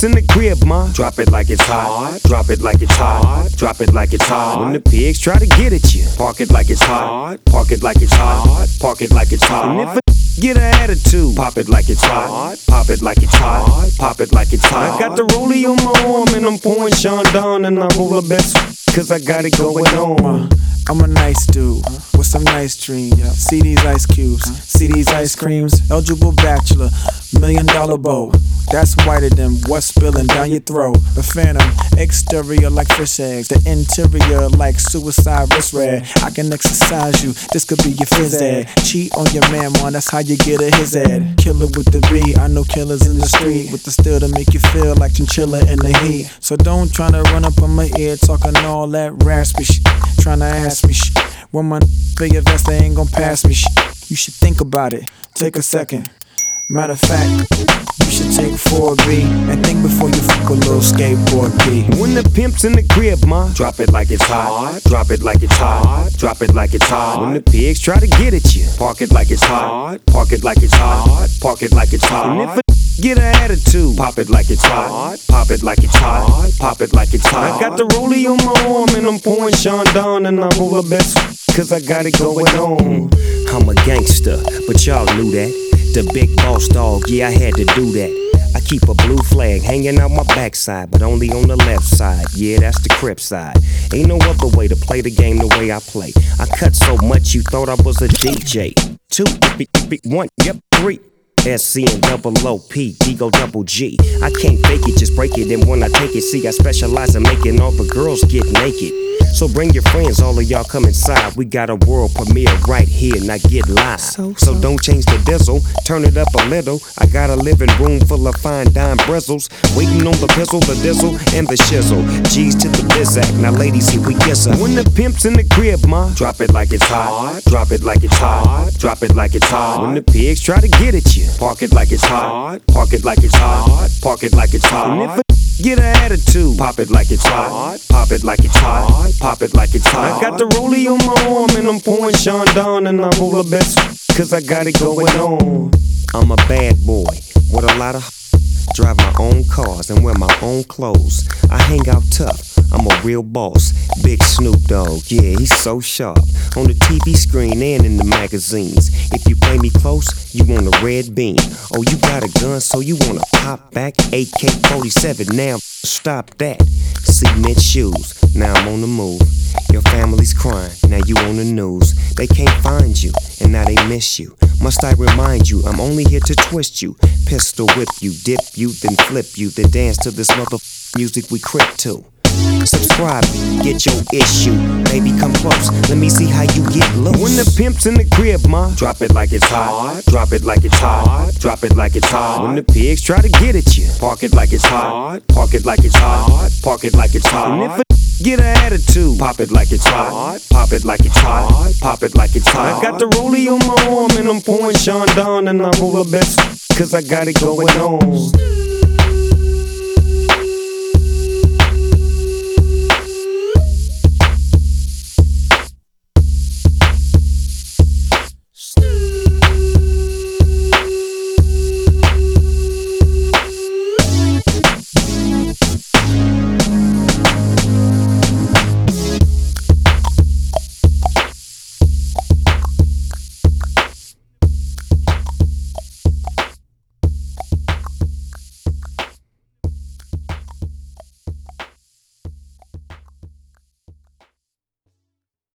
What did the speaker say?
pimps in the crib, ma, drop it like it's hot. Drop it like it's hot. Drop it like it's hot. When the pigs try to get at you, park it like it's hot. Park it like it's hot. Park it like it's hot. And if a get an attitude, pop it like it's hot. Pop it like it's hot. Pop it like it's hot. I got the rollie on my arm and I'm pouring Sean down and I roll the best, cause I got it going on. I'm a nice dude with some nice dreams. See these ice cubes, see these ice creams. Eligible bachelor, $1 million bow. That's whiter than what's spilling down your throat. The phantom, exterior like fish eggs, the interior like suicide wrist red. I can exercise you, this could be your phys ed. Cheat on your man, man, that's how you get a his ed. Killer with the B, I know killers in the street with the steel to make you feel like chinchilla in the heat. So don't tryna run up on my ear talking all that raspy shit, tryna ask me shit. When my big vest, they ain't gon' pass me shit. You should think about it, take a second. Matter of fact, you should take 4B and think before you fuck a little skateboard B. When the pimp's in the crib, ma, drop it like it's hot. Drop it like it's hot. Drop it like it's hot. When the pigs try to get at you, park it like it's hot. Park it like it's hot. Park it like it's hot. And if a get an attitude, pop it like it's hot. Pop it like it's hot. Pop it like it's hot. I got the rollie on my arm and I'm pouring Sean down and I roll the best, cause I got it going on. I'm a gangster, but y'all knew that. The big boss dog, yeah, I had to do that. I keep a blue flag hanging out my backside, but only on the left side. Yeah, that's the Crip side. Ain't no other way to play the game the way I play. I cut so much you thought I was a DJ. 2, 1, yep, 3. SC and double OP, Digo double G. I can't fake it, just break it. And when I take it, see, I specialize in making all the girls get naked. So bring your friends, all of y'all come inside. We got a world premiere right here, now get live. So don't change the diesel, turn it up a little. I got a living room full of fine dime bristles, waiting on the pistol, the dizzle, and the shizzle. G's to the bizac, now ladies, here we kiss her. When the pimp's in the crib, ma, drop it like it's hot. Drop it like it's hot. Drop it like it's hot. When the pigs try to get at you, park it like it's hot. Park it like it's hot. Park it like it's hot. And if a get an attitude, pop it like it's hot. Pop it like it's hot. Pop it like it's hot. I got the rollie on my arm and I'm pouring Sean down and I roll the best, cause I got it going on. I'm a bad boy with a lot of drive my own cars and wear my own clothes. I hang out tough, I'm a real boss. Big Snoop Dogg, yeah, he's so sharp. On the TV screen and in the magazines. If you play me close, you want a red beam. Oh, you got a gun, so you wanna pop back? AK-47, now stop that. Cement shoes, now I'm on the move. Your family's crying, now you on the news. They can't find you, and now they miss you. Must I remind you, I'm only here to twist you. Pistol whip you, dip you, then flip you. Then dance to this music we crip to. Subscribe, get your issue. Baby, come close, let me see how you get loose. When the pimp's in the crib, ma, drop it like it's hot. Drop it like it's hot. Drop it like it's hot. When the pigs try to get at you, park it like it's hot. Park it like it's hot. Park it like it's hot. And if a get an attitude, pop it like it's hot. Pop it like it's hot. Pop it like it's hot. I got the rollie on my arm and I'm pouring Sean down and I roll the best, cause I got it going on.